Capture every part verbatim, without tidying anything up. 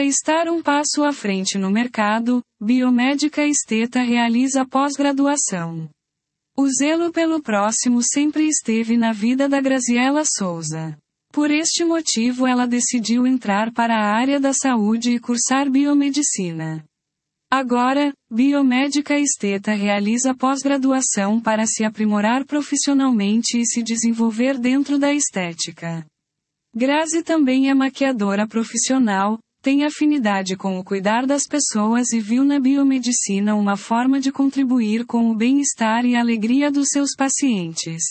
Para estar um passo à frente no mercado, biomédica esteta realiza pós-graduação. O zelo pelo próximo sempre esteve na vida da Graziela Souza. Por este motivo ela decidiu entrar para a área da saúde e cursar biomedicina. Agora, biomédica esteta realiza pós-graduação para se aprimorar profissionalmente e se desenvolver dentro da estética. Grazi também é maquiadora profissional, tem afinidade com o cuidar das pessoas e viu na biomedicina uma forma de contribuir com o bem-estar e alegria dos seus pacientes.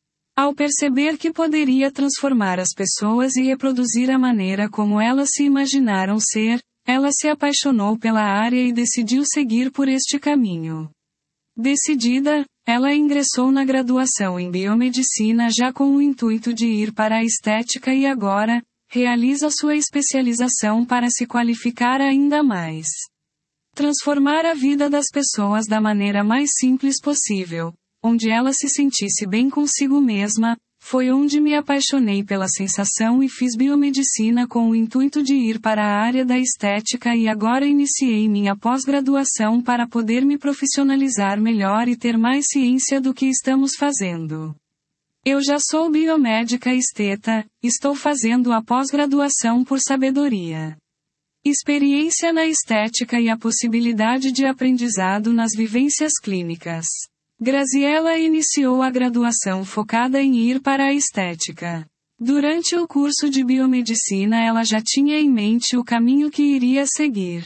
Ao perceber que poderia transformar as pessoas e reproduzir a maneira como elas se imaginaram ser, ela se apaixonou pela área e decidiu seguir por este caminho. Decidida, ela ingressou na graduação em biomedicina já com o intuito de ir para a estética e agora, realiza sua especialização para se qualificar ainda mais. Transformar a vida das pessoas da maneira mais simples possível, onde ela se sentisse bem consigo mesma, foi onde me apaixonei pela sensação e fiz biomedicina com o intuito de ir para a área da estética e agora iniciei minha pós-graduação para poder me profissionalizar melhor e ter mais ciência do que estamos fazendo. Eu já sou biomédica esteta, estou fazendo a pós-graduação por sabedoria. Experiência na estética e a possibilidade de aprendizado nas vivências clínicas. Graziela iniciou a graduação focada em ir para a estética. Durante o curso de biomedicina ela já tinha em mente o caminho que iria seguir.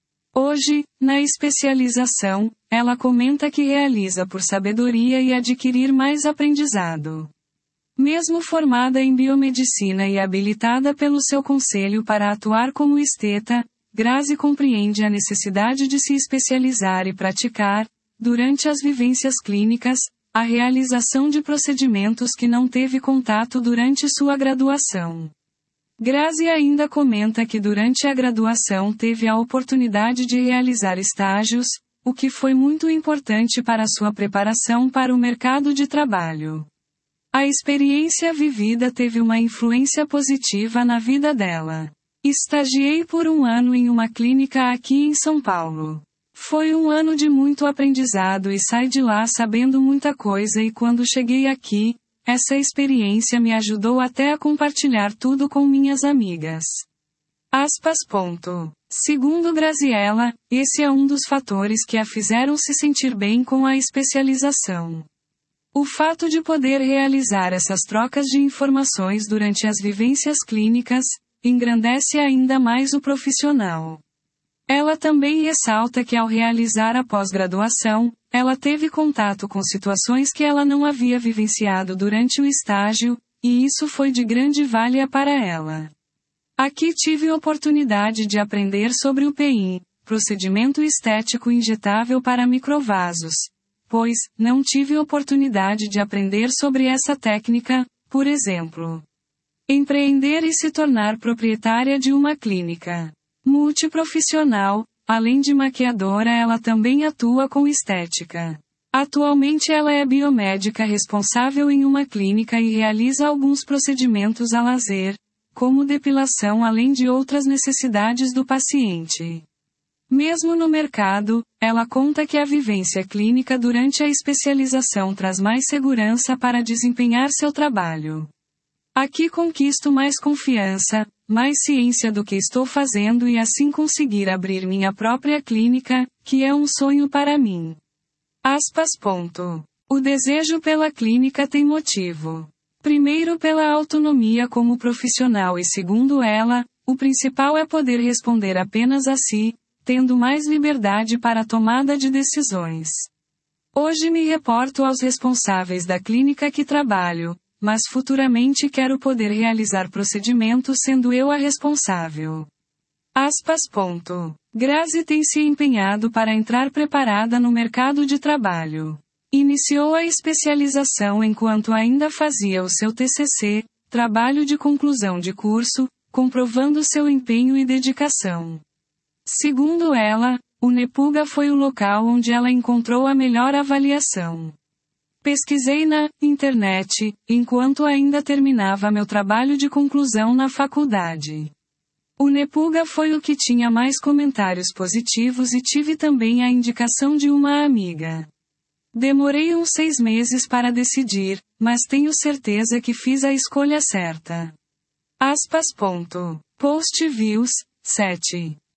Hoje, na especialização, ela comenta que realiza por sabedoria e adquirir mais aprendizado. Mesmo formada em biomedicina e habilitada pelo seu conselho para atuar como esteta, Grazi compreende a necessidade de se especializar e praticar, durante as vivências clínicas, a realização de procedimentos que não teve contato durante sua graduação. Grazi ainda comenta que durante a graduação teve a oportunidade de realizar estágios, o que foi muito importante para sua preparação para o mercado de trabalho. A experiência vivida teve uma influência positiva na vida dela. Estagiei por um ano em uma clínica aqui em São Paulo. Foi um ano de muito aprendizado e saí de lá sabendo muita coisa e quando cheguei aqui, essa experiência me ajudou até a compartilhar tudo com minhas amigas. Aspas. Ponto. Segundo Graziela, esse é um dos fatores que a fizeram se sentir bem com a especialização. O fato de poder realizar essas trocas de informações durante as vivências clínicas, engrandece ainda mais o profissional. Ela também ressalta que ao realizar a pós-graduação, ela teve contato com situações que ela não havia vivenciado durante o estágio, e isso foi de grande valia para ela. Aqui tive oportunidade de aprender sobre o P I, procedimento estético injetável para microvasos, pois, não tive oportunidade de aprender sobre essa técnica, por exemplo. Empreender e se tornar proprietária de uma clínica multiprofissional, além de maquiadora ela também atua com estética. Atualmente ela é biomédica responsável em uma clínica e realiza alguns procedimentos a lazer, como depilação além de outras necessidades do paciente. Mesmo no mercado, ela conta que a vivência clínica durante a especialização traz mais segurança para desempenhar seu trabalho. Aqui conquisto mais confiança, mais ciência do que estou fazendo e assim conseguir abrir minha própria clínica, que é um sonho para mim. Aspas. Ponto. O desejo pela clínica tem motivo. Primeiro pela autonomia como profissional e segundo ela, o principal é poder responder apenas a si, tendo mais liberdade para a tomada de decisões. Hoje me reporto aos responsáveis da clínica que trabalho, mas futuramente quero poder realizar procedimentos sendo eu a responsável. Aspas. Ponto. Grazi tem se empenhado para entrar preparada no mercado de trabalho. Iniciou a especialização enquanto ainda fazia o seu T C C, trabalho de conclusão de curso, comprovando seu empenho e dedicação. Segundo ela, o Nepuga foi o local onde ela encontrou a melhor avaliação. Pesquisei na internet, enquanto ainda terminava meu trabalho de conclusão na faculdade. O Nepuga foi o que tinha mais comentários positivos e tive também a indicação de uma amiga. Demorei uns seis meses para decidir, mas tenho certeza que fiz a escolha certa. Aspas. Ponto. Post views, sete.